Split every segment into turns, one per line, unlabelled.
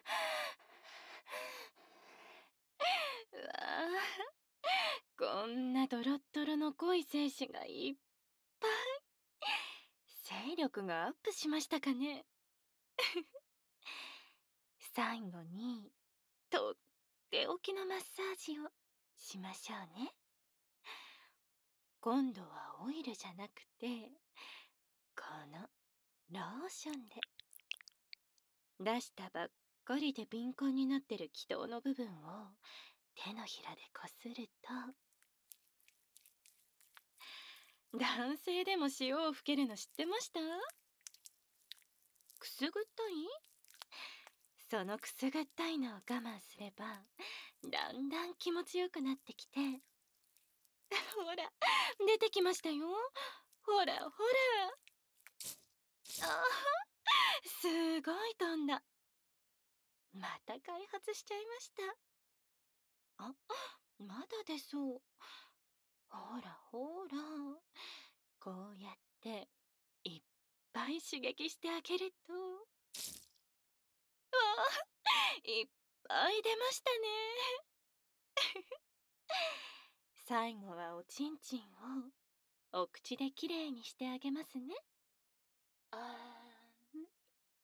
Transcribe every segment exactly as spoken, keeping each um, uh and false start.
うわあ、こんなドロッドロの濃い精子がいっぱい。勢力がアップしましたかね。最後にとっておきのマッサージをしましょうね。今度はオイルじゃなくてこのローションで、出したばっかりで敏感になってる気道の部分を手のひらでこすると、男性でも塩を吹けるの知ってました？くすぐったい？そのくすぐったいのを我慢すればだんだん気持ちよくなってきてほら出てきましたよ。ほらほら、あーすごい飛んだ。また開発しちゃいました。あ、まだ出そう。ほらほら、こうやっていっぱい刺激してあげると、わあ、いっぱい出ましたね。最後はおちんちんをお口できれいにしてあげますね。あーん、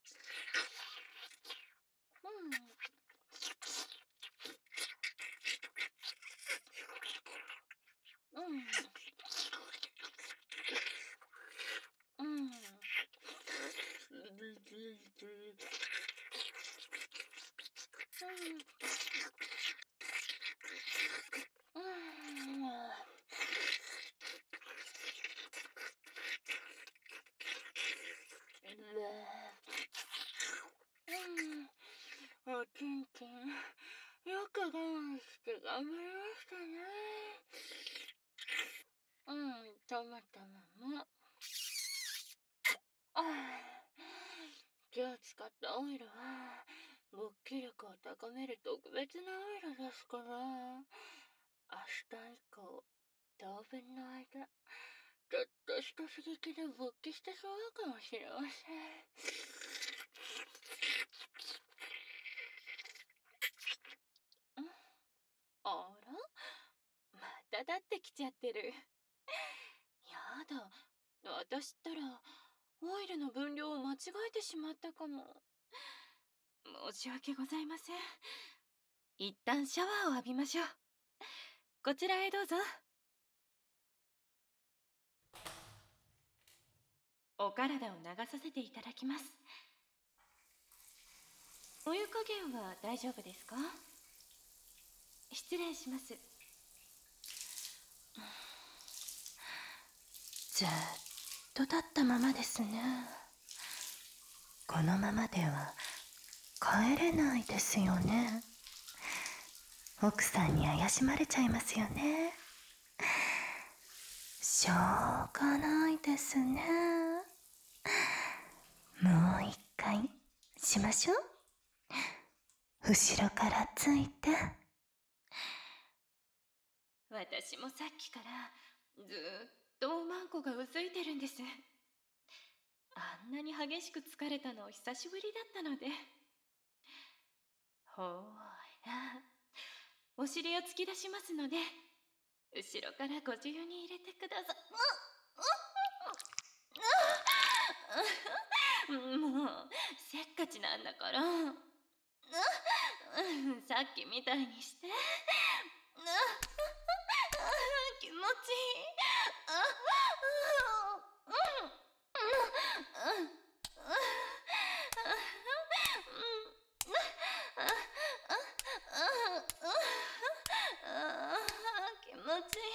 うん、うん、うん。うん、うん、おちんちんよく我慢して頑張りましたね。うん、たまたまも。ああ、今日使ったオイルは勃起力を高める特別なオイルですから、明日以降当分の間ちょっとした刺激で勃起してしまうかもしれません。ん、あら、まただってきちゃってる。やだ、私ったらオイルの分量を間違えてしまったかも。申し訳ございません。一旦シャワーを浴びましょう。こちらへどうぞ。お体を流させていただきます。お湯加減は大丈夫ですか？失礼します。ずっと立ったままですね。このままでは帰れないですよね。奥さんに怪しまれちゃいますよね。しょうがないですね。もう一回しましょう。後ろからついて。私もさっきからずーっとおまんこがうずいてるんです。あんなに激しく疲れたの久しぶりだったので。ほーら、お尻を突き出しますので後ろからご自由に入れてください。もうせっかちなんだからさっきみたいにして。気持ちいい。気持ちい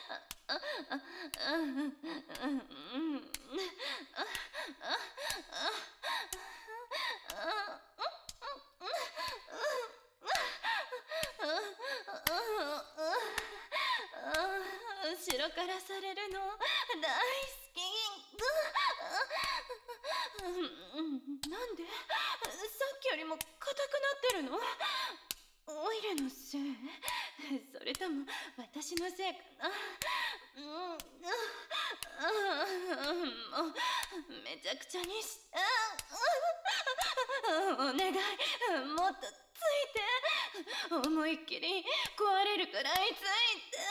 い。後ろからされるの大好き。なんでさっきよりも硬くなってるの？オイルのせい？それとも私のせいかな？もうめちゃくちゃにしお願い、もっとついて。思いっきり壊れるくらいついて。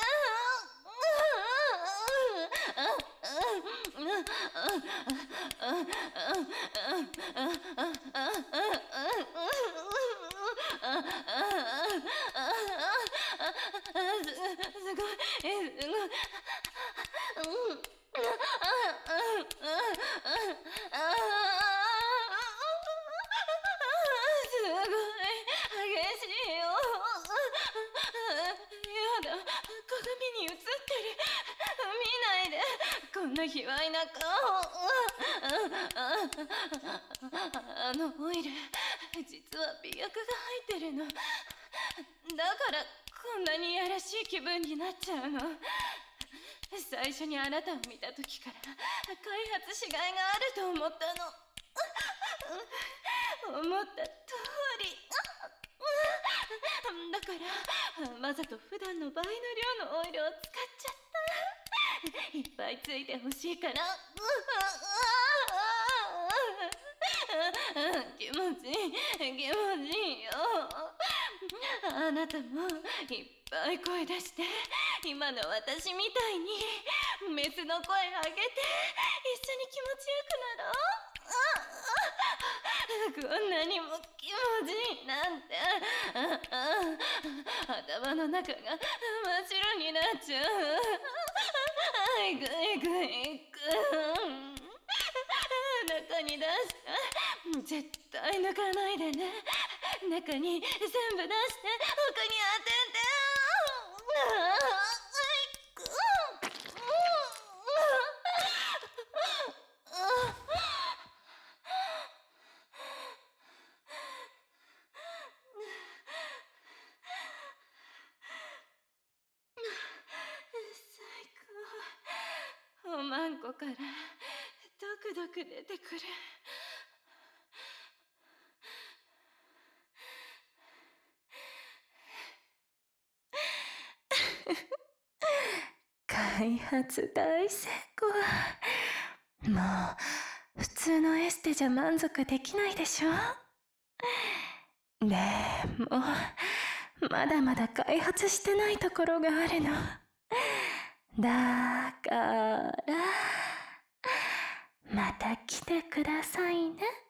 すごい、え、すごい。すごい激しいよ。やだ、鏡に映ってる。見ないで、こんな卑猥な顔。あのオイル、実は美薬が入ってるの。だからこんなにやらしい気分になっちゃうの。最初にあなたを見た時から開発しがいがあると思ったの。思った通り。だからわざと普段の倍の量のオイルを使っちゃった。いっぱいついてほしいから。気持ちいい、気持ちいいよ。あなたもいっぱい声出して、今の私みたいにメスの声上げて、一緒に気持ちよくなろう。こんなにも気持ちいいなんて。頭の中が真っ白になっちゃう。いくいくいく。中に出して。絶対抜かないでね。中に全部出して奥に当てて。最高。おまんこからドクドク出てくる。開発大成功。もう普通のエステじゃ満足できないでしょ。でもまだまだ開発してないところがあるの。だからまた来てくださいね。